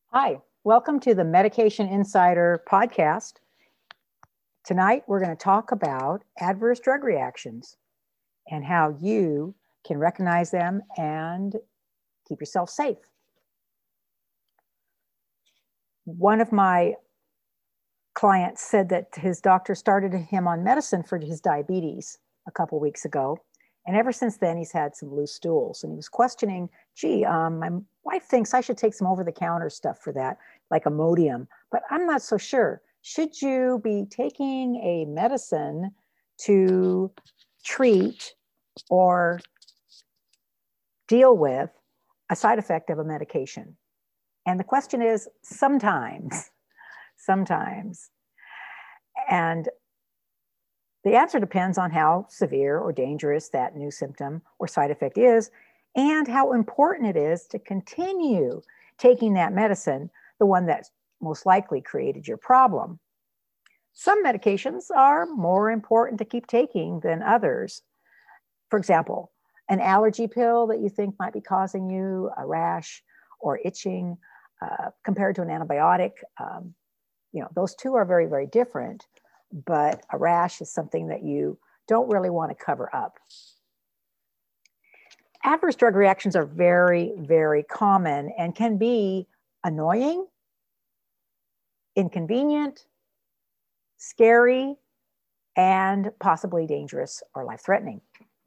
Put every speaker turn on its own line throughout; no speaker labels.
Hi, welcome to the Medication Insider podcast. Tonight, we're going to talk about adverse drug reactions and how you can recognize them and keep yourself safe. One of my clients said that his doctor started him on medicine for his diabetes a couple weeks ago. And ever since then, he's had some loose stools. And he was questioning, my wife thinks I should take some over-the-counter stuff for that, like Imodium, but I'm not so sure. Should you be taking a medicine to treat or deal with a side effect of a medication? And the question is sometimes. And the answer depends on how severe or dangerous that new symptom or side effect is and how important it is to continue taking that medicine, the one that most likely created your problem. Some medications are more important to keep taking than others. For example, an allergy pill that you think might be causing you a rash or itching compared to an antibiotic, those two are very, very different. But a rash is something that you don't really want to cover up. Adverse drug reactions are very, very common and can be annoying, inconvenient, scary, and possibly dangerous or life-threatening.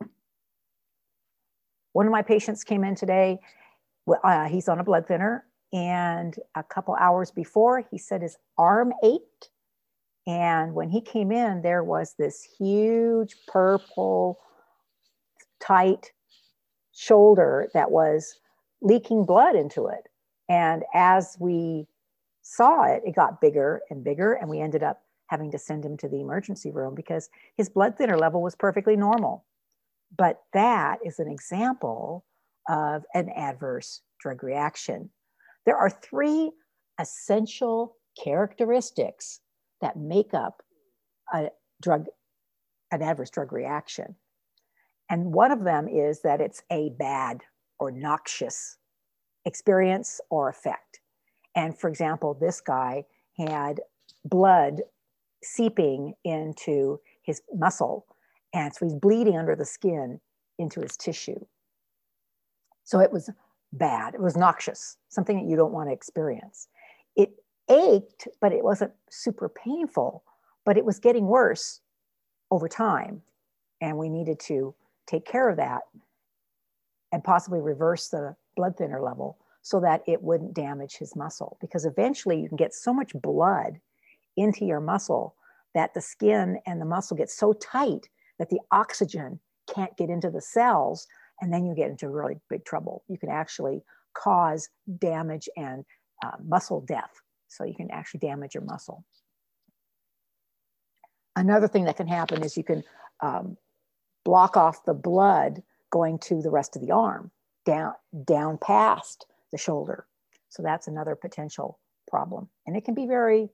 One of my patients came in today. He's on a blood thinner, and a couple hours before, he said his arm ached. And when he came in, there was this huge purple, tight shoulder that was leaking blood into it. And as we saw it, it got bigger and bigger, and we ended up having to send him to the emergency room because his blood thinner level was perfectly normal. But that is an example of an adverse drug reaction. There are three essential characteristics that make up an adverse drug reaction. And one of them is that it's a bad or noxious experience or effect. And for example, this guy had blood seeping into his muscle, and so he's bleeding under the skin into his tissue. So it was bad, it was noxious, something that you don't want to experience. It ached, but it wasn't super painful, but it was getting worse over time. And we needed to take care of that and possibly reverse the blood thinner level so that it wouldn't damage his muscle. Because eventually you can get so much blood into your muscle that the skin and the muscle get so tight that the oxygen can't get into the cells, and then you get into really big trouble. You can actually cause damage and muscle death. So you can actually damage your muscle. Another thing that can happen is you can block off the blood going to the rest of the arm, down past the shoulder. So that's another potential problem. And it can be very,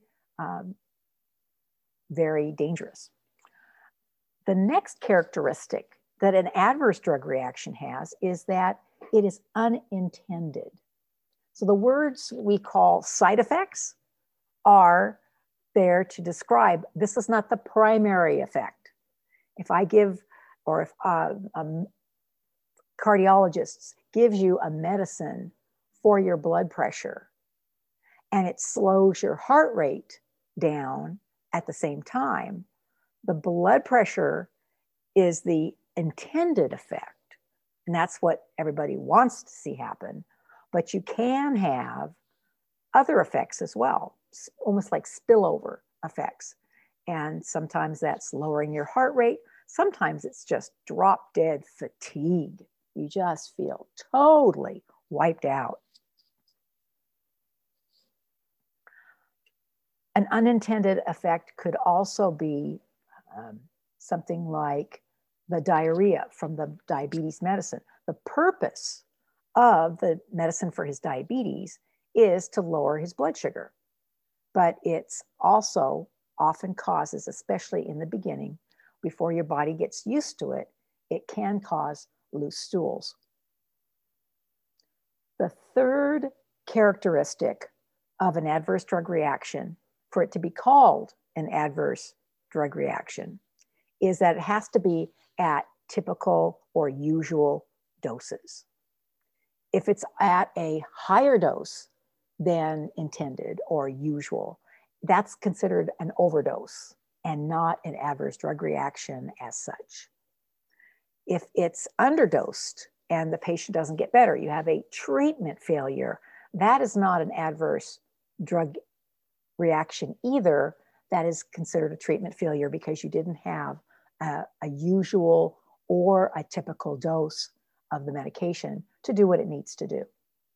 very dangerous. The next characteristic that an adverse drug reaction has is that it is unintended. So the words we call side effects are there to describe this is not the primary effect. If I give, or if a cardiologist gives you a medicine for your blood pressure and it slows your heart rate down at the same time, the blood pressure is the intended effect. And that's what everybody wants to see happen. But you can have other effects as well, almost like spillover effects. And sometimes that's lowering your heart rate. Sometimes it's just drop dead fatigue. You just feel totally wiped out. An unintended effect could also be something like the diarrhea from the diabetes medicine. The purpose of the medicine for his diabetes is to lower his blood sugar. But it's also often causes, especially in the beginning, before your body gets used to it, it can cause loose stools. The third characteristic of an adverse drug reaction, for it to be called an adverse drug reaction, is that it has to be at typical or usual doses. If it's at a higher dose than intended or usual, that's considered an overdose and not an adverse drug reaction as such. If it's underdosed and the patient doesn't get better, you have a treatment failure, that is not an adverse drug reaction either. That is considered a treatment failure because you didn't have a usual or a typical dose of the medication to do what it needs to do.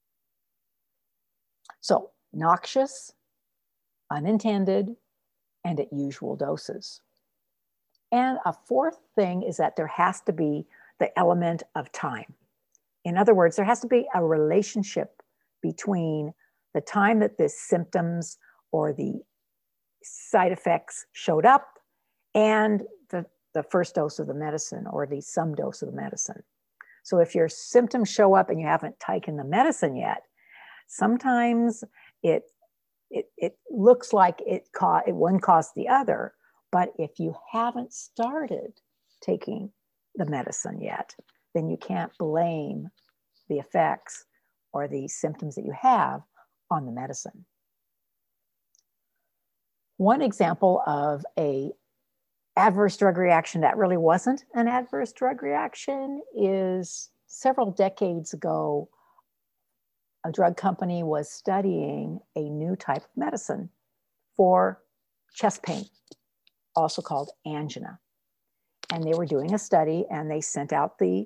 So noxious, unintended, and at usual doses. And a fourth thing is that there has to be the element of time. In other words, there has to be a relationship between the time that the symptoms or the side effects showed up and the first dose of the medicine or the some dose of the medicine. So if your symptoms show up and you haven't taken the medicine yet, sometimes it looks like one caused the other. But if you haven't started taking the medicine yet, then you can't blame the effects or the symptoms that you have on the medicine. One example of an adverse drug reaction that really wasn't an adverse drug reaction is several decades ago, a drug company was studying a new type of medicine for chest pain, also called angina. And they were doing a study and they sent out the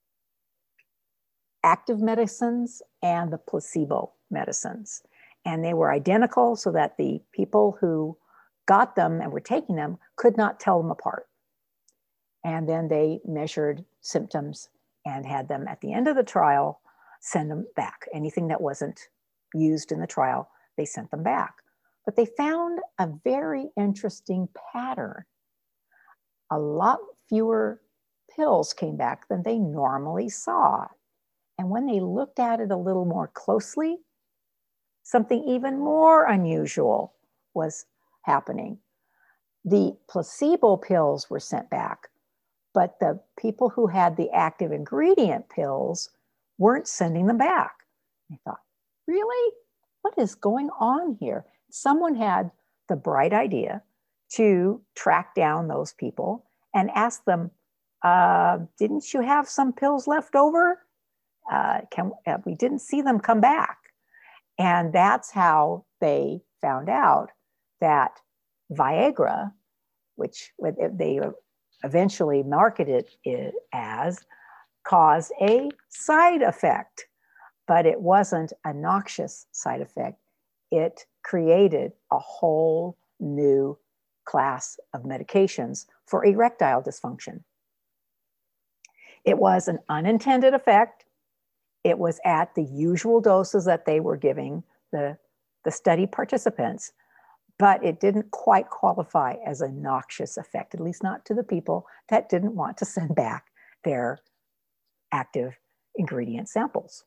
active medicines and the placebo medicines. And they were identical so that the people who got them and were taking them could not tell them apart. And then they measured symptoms and had them at the end of the trial send them back. Anything that wasn't used in the trial, they sent them back. But they found a very interesting pattern. A lot fewer pills came back than they normally saw. And when they looked at it a little more closely, something even more unusual was happening. The placebo pills were sent back, but the people who had the active ingredient pills weren't sending them back. I thought, really? What is going on here? Someone had the bright idea to track down those people and ask them, didn't you have some pills left over? We didn't see them come back. And that's how they found out that Viagra, which they eventually marketed it as, caused a side effect, but it wasn't a noxious side effect. It created a whole new class of medications for erectile dysfunction. It was an unintended effect. It was at the usual doses that they were giving the study participants, but it didn't quite qualify as a noxious effect, at least not to the people that didn't want to send back their active ingredient samples.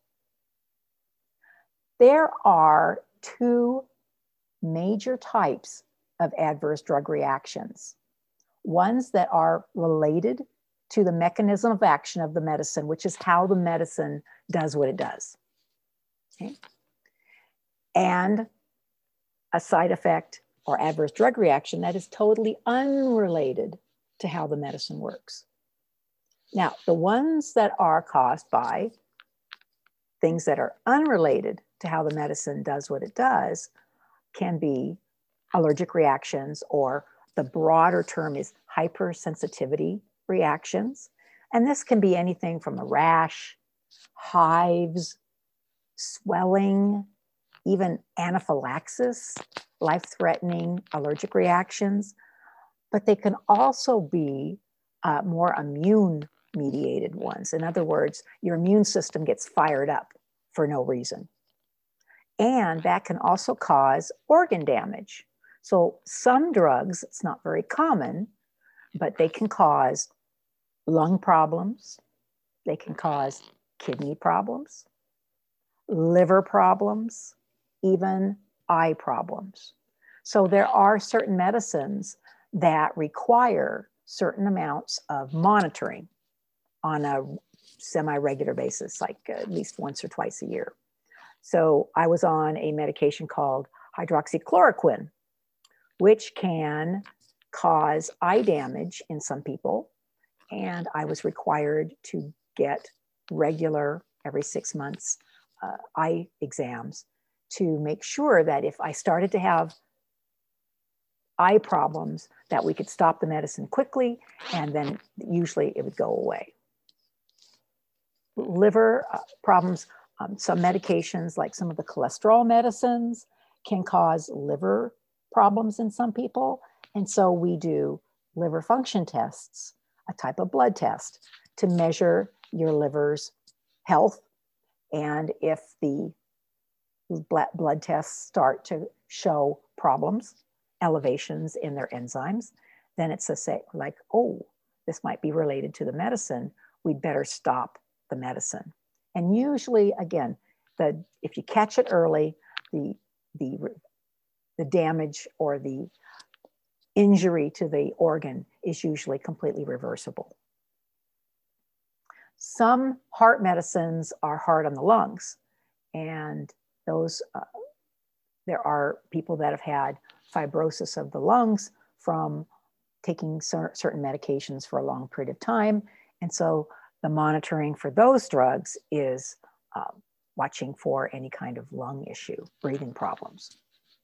There are two major types of adverse drug reactions. Ones that are related to the mechanism of action of the medicine, which is how the medicine does what it does. Okay? And a side effect or adverse drug reaction that is totally unrelated to how the medicine works. Now, the ones that are caused by things that are unrelated to how the medicine does what it does can be allergic reactions, or the broader term is hypersensitivity reactions. And this can be anything from a rash, hives, swelling, even anaphylaxis, life-threatening allergic reactions. But they can also be more immune-mediated ones. In other words, your immune system gets fired up for no reason. And that can also cause organ damage. So some drugs, it's not very common, but they can cause lung problems. They can cause kidney problems, liver problems, even eye problems. So there are certain medicines that require certain amounts of monitoring on a semi-regular basis, like at least once or twice a year. So I was on a medication called hydroxychloroquine, which can cause eye damage in some people. And I was required to get regular, every 6 months, eye exams to make sure that if I started to have eye problems, that we could stop the medicine quickly, and then usually it would go away. Liver problems, some medications like some of the cholesterol medicines can cause liver problems in some people. And so we do liver function tests, a type of blood test to measure your liver's health. And if the blood tests start to show problems, elevations in their enzymes, then it's a say like, oh, this might be related to the medicine. We'd better stop the medicine. And usually, again, if you catch it early, the damage or the injury to the organ is usually completely reversible. Some heart medicines are hard on the lungs, and those there are people that have had fibrosis of the lungs from taking certain medications for a long period of time. And so the monitoring for those drugs is watching for any kind of lung issue, breathing problems.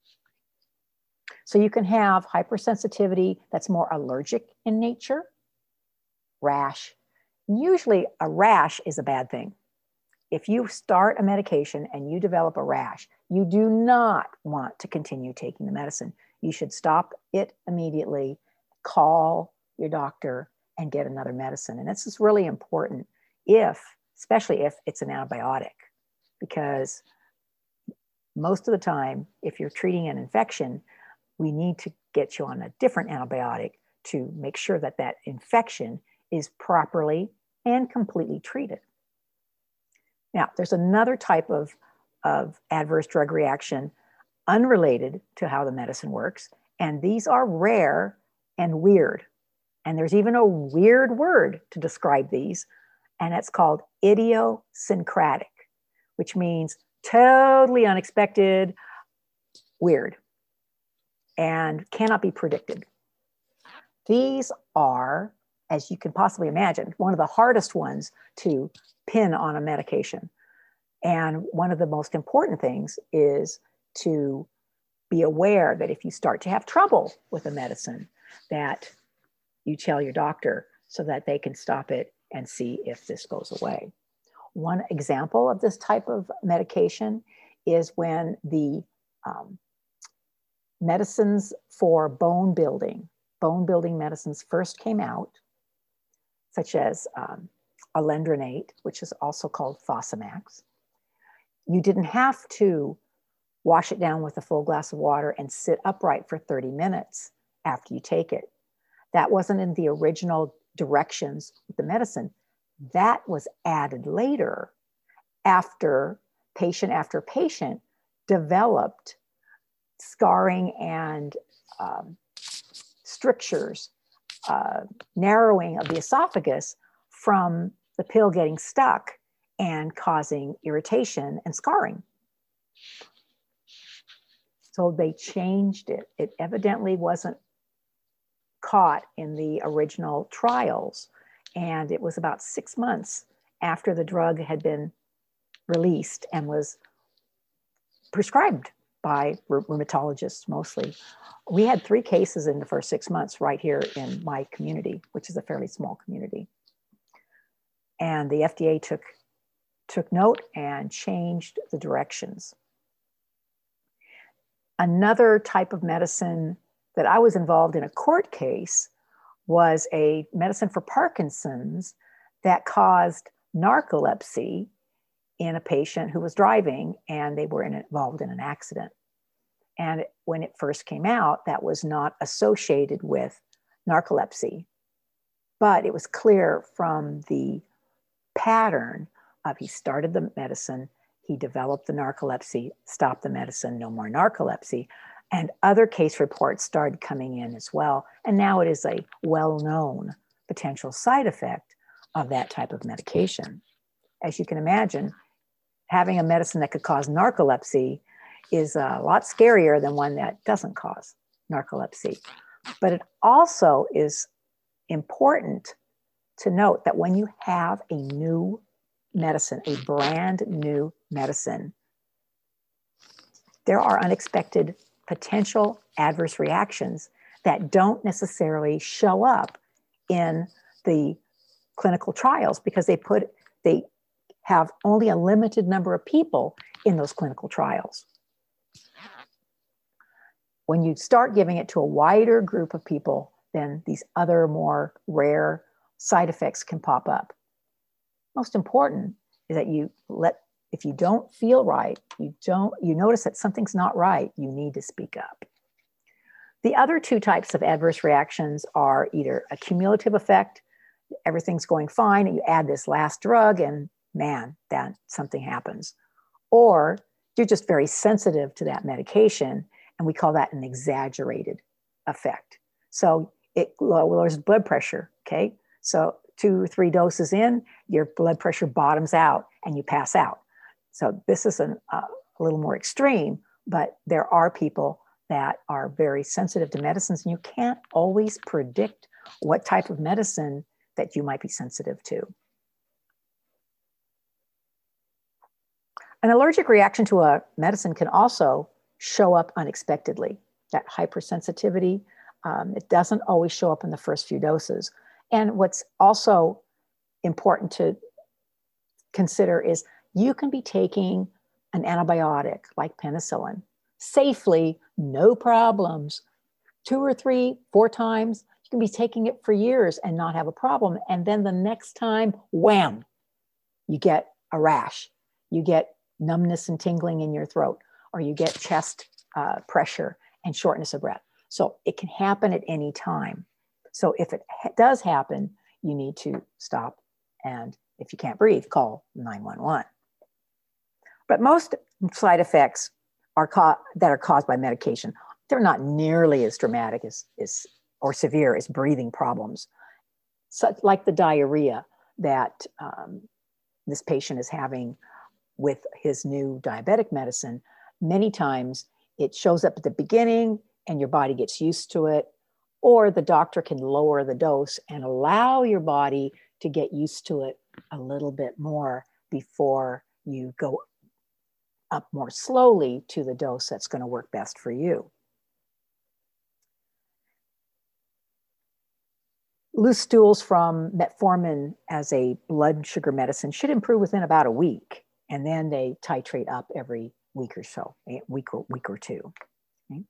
So you can have hypersensitivity that's more allergic in nature, rash. Usually a rash is a bad thing. If you start a medication and you develop a rash, you do not want to continue taking the medicine. You should stop it immediately, call your doctor, and get another medicine. And this is really important especially if it's an antibiotic, because most of the time, if you're treating an infection, we need to get you on a different antibiotic to make sure that that infection is properly and completely treated. Now, there's another type of adverse drug reaction unrelated to how the medicine works, and these are rare and weird. And there's even a weird word to describe these, and it's called idiosyncratic, which means totally unexpected, weird, and cannot be predicted. These are, as you can possibly imagine, one of the hardest ones to pin on a medication. And one of the most important things is to be aware that if you start to have trouble with a medicine, that you tell your doctor so that they can stop it and see if this goes away. One example of this type of medication is when the medicines for bone building medicines first came out, such as alendronate, which is also called Fosamax. You didn't have to wash it down with a full glass of water and sit upright for 30 minutes after you take it. That wasn't in the original directions with the medicine. That was added later after patient developed scarring and strictures, narrowing of the esophagus from the pill getting stuck and causing irritation and scarring. So they changed it. It evidently wasn't caught in the original trials. And it was about 6 months after the drug had been released and was prescribed by rheumatologists mostly. We had 3 cases in the first 6 months right here in my community, which is a fairly small community. And the FDA took note and changed the directions. Another type of medicine that I was involved in a court case was a medicine for Parkinson's that caused narcolepsy in a patient who was driving, and they were involved in an accident. And when it first came out, that was not associated with narcolepsy, but it was clear from the pattern of he started the medicine, he developed the narcolepsy, stopped the medicine, no more narcolepsy. And other case reports started coming in as well. And now it is a well-known potential side effect of that type of medication. As you can imagine, having a medicine that could cause narcolepsy is a lot scarier than one that doesn't cause narcolepsy. But it also is important to note that when you have a new medicine, a brand new medicine, there are unexpected potential adverse reactions that don't necessarily show up in the clinical trials because they have only a limited number of people in those clinical trials. When you start giving it to a wider group of people, then these other more rare side effects can pop up. Most important is that if you don't feel right, you notice that something's not right, you need to speak up. The other two types of adverse reactions are either a cumulative effect, everything's going fine, and you add this last drug and man, then something happens. Or you're just very sensitive to that medication, and we call that an exaggerated effect. So it lowers blood pressure, okay? So 2 or 3 doses in, your blood pressure bottoms out and you pass out. So this is a little more extreme, but there are people that are very sensitive to medicines, and you can't always predict what type of medicine that you might be sensitive to. An allergic reaction to a medicine can also show up unexpectedly. That hypersensitivity, it doesn't always show up in the first few doses. And what's also important to consider is you can be taking an antibiotic like penicillin safely, no problems, 2 or 3, 4 times. You can be taking it for years and not have a problem. And then the next time, wham, you get a rash, you get numbness and tingling in your throat, or you get chest pressure and shortness of breath. So it can happen at any time. So if it does happen, you need to stop. And if you can't breathe, call 911. But most side effects that are caused by medication, they're not nearly as dramatic or severe as breathing problems, such like the diarrhea that this patient is having with his new diabetic medicine. Many times it shows up at the beginning and your body gets used to it, or the doctor can lower the dose and allow your body to get used to it a little bit more before you go up more slowly to the dose that's going to work best for you. Loose stools from metformin as a blood sugar medicine should improve within about a week, and then they titrate up every week or so, a week or two. Okay?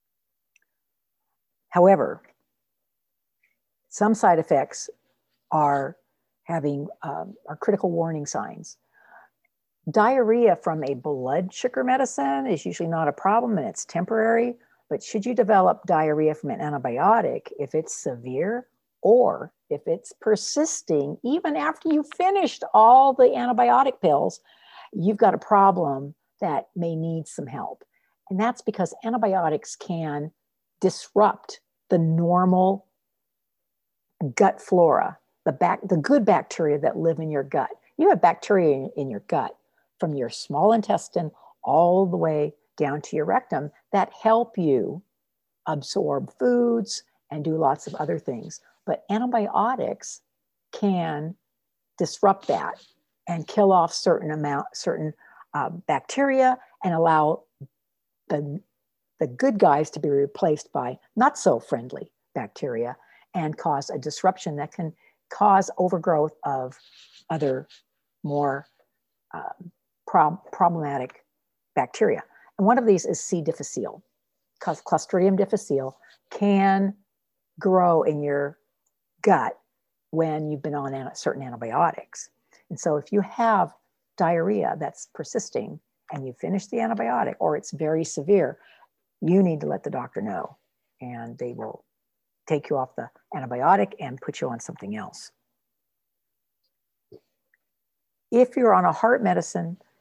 However, some side effects are critical warning signs. Diarrhea from a blood sugar medicine is usually not a problem and it's temporary, but should you develop diarrhea from an antibiotic, if it's severe or if it's persisting, even after you've finished all the antibiotic pills, you've got a problem that may need some help. And that's because antibiotics can disrupt the normal gut flora, the good bacteria that live in your gut. You have bacteria in your gut from your small intestine all the way down to your rectum that help you absorb foods and do lots of other things. But antibiotics can disrupt that and kill off certain bacteria and allow the good guys to be replaced by not so friendly bacteria and cause a disruption that can cause overgrowth of other more problematic bacteria. And one of these is C. difficile. Clostridium difficile can grow in your gut when you've been on certain antibiotics. And so if you have diarrhea that's persisting and you finish the antibiotic or it's very severe, you need to let the doctor know, and they will take you off the antibiotic and put you on something else. If you're on a heart medicine,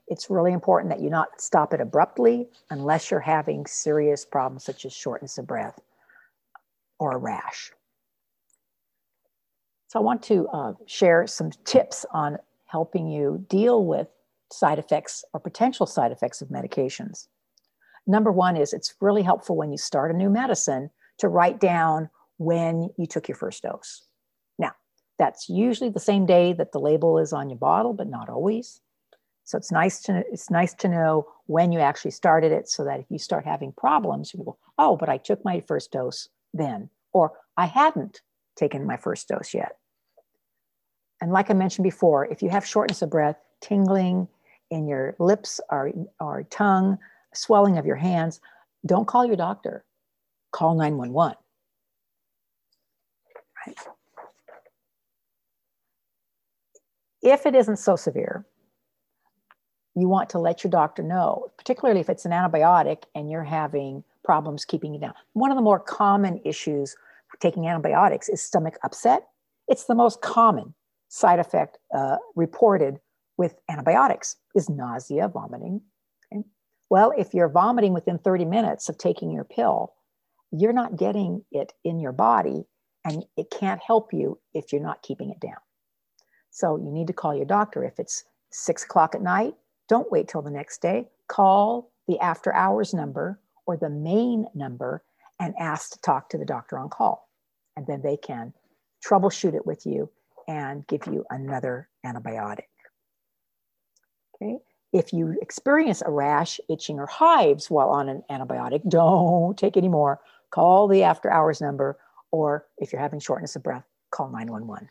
It's really important that you not stop it abruptly unless you're having serious problems such as shortness of breath or a rash. So I want to share some tips on helping you deal with side effects or potential side effects of medications. Number one is it's really helpful when you start a new medicine to write down when you took your first dose. Now, that's usually the same day that the label is on your bottle, but not always. So it's nice to know when you actually started it, so that if you start having problems, you go, oh, but I took my first dose then, or I hadn't taken my first dose yet. And like I mentioned before, if you have shortness of breath, tingling in your lips or tongue, swelling of your hands, don't call your doctor. Call 911. Right? If it isn't so severe, you want to let your doctor know, particularly if it's an antibiotic and you're having problems keeping it down. One of the more common issues with taking antibiotics is stomach upset. It's the most common side effect reported with antibiotics is nausea, vomiting. Okay? Well, if you're vomiting within 30 minutes of taking your pill, you're not getting it in your body, and it can't help you if you're not keeping it down. So you need to call your doctor. If it's 6 o'clock at night, don't wait till the next day. Call the after hours number or the main number and ask to talk to the doctor on call. And then they can troubleshoot it with you and give you another antibiotic. Okay. If you experience a rash, itching, or hives while on an antibiotic, don't take any more. Call the after hours number, or if you're having shortness of breath, call 911.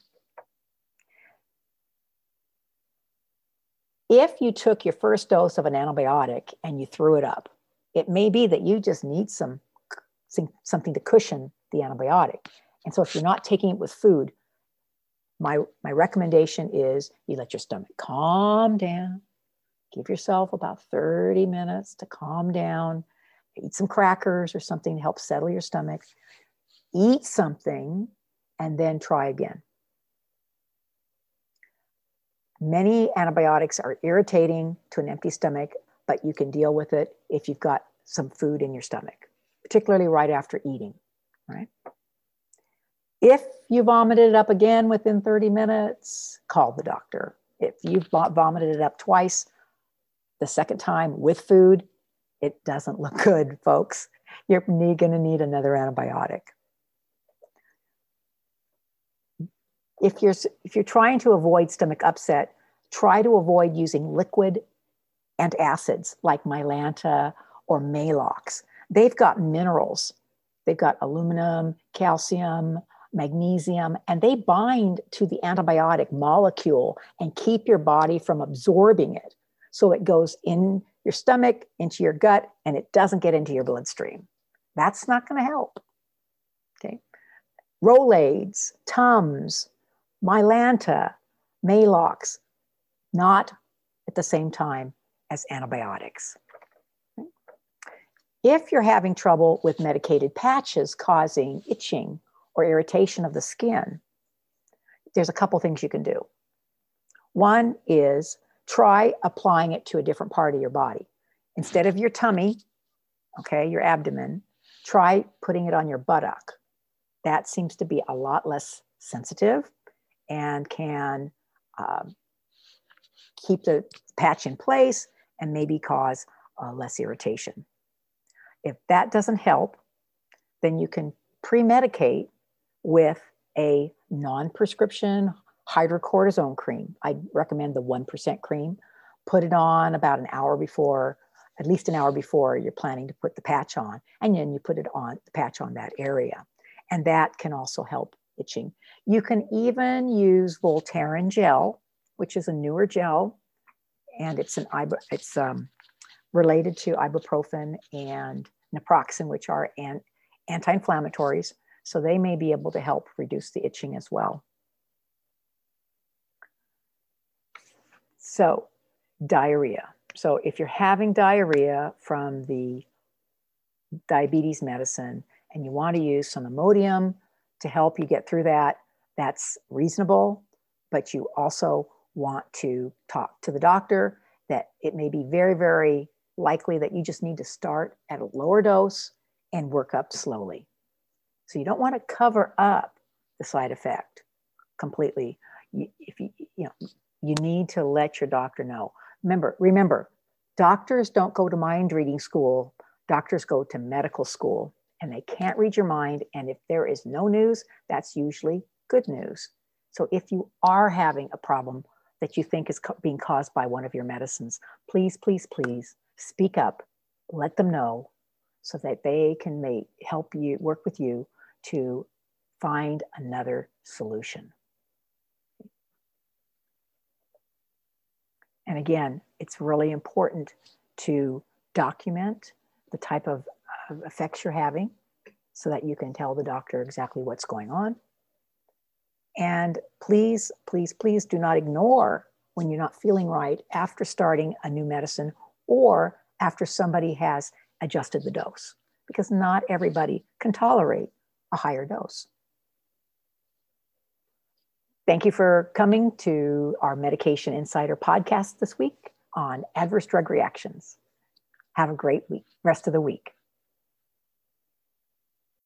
If you took your first dose of an antibiotic and you threw it up, it may be that you just need something to cushion the antibiotic. And so if you're not taking it with food, my recommendation is you let your stomach calm down. Give yourself about 30 minutes to calm down. Eat some crackers or something to help settle your stomach. Eat something and then try again. Many antibiotics are irritating to an empty stomach, but you can deal with it if you've got some food in your stomach, particularly right after eating, right? If you vomited it up again within 30 minutes, call the doctor. If you've vomited it up twice, the second time with food, it doesn't look good, folks. You're going to need another antibiotic. If you're trying to avoid stomach upset, try to avoid using liquid antacids like Mylanta or Maalox. They've got minerals. They've got aluminum, calcium, magnesium, and they bind to the antibiotic molecule and keep your body from absorbing it. So it goes in your stomach, into your gut, and it doesn't get into your bloodstream. That's not going to help. Okay. Rolaids, Tums, Mylanta, Maalox, not at the same time as antibiotics. Okay. If you're having trouble with medicated patches causing itching or irritation of the skin, there's a couple things you can do. One is try applying it to a different part of your body. Instead of your tummy, okay, your abdomen, try putting it on your buttock. That seems to be a lot less sensitive and can keep the patch in place and maybe cause less irritation. If that doesn't help, then you can pre-medicate with a non-prescription hydrocortisone cream. I recommend the 1% cream. Put it on about an hour before, at least an hour before you're planning to put the patch on, and then you put it on the patch on that area. And that can also help itching. You can even use Voltaren gel, which is a newer gel, and it's related to ibuprofen and naproxen, which are anti-inflammatories. So they may be able to help reduce the itching as well. So diarrhea. So if you're having diarrhea from the diabetes medicine and you want to use some Imodium to help you get through that, that's reasonable, but you also want to talk to the doctor that it may be very, very likely that you just need to start at a lower dose and work up slowly. So you don't want to cover up the side effect completely. If you need to let your doctor know. Remember, doctors don't go to mind reading school. Doctors go to medical school, and they can't read your mind. And if there is no news, that's usually good news. So if you are having a problem that you think is being caused by one of your medicines, please, please, please speak up, let them know so that they can help you, work with you to find another solution. And again, it's really important to document the type of effects you're having so that you can tell the doctor exactly what's going on. And please, please, please do not ignore when you're not feeling right after starting a new medicine or after somebody has adjusted the dose, because not everybody can tolerate a higher dose. Thank you for coming to our Medication Insider podcast this week on adverse drug reactions. Have a great week, rest of the week.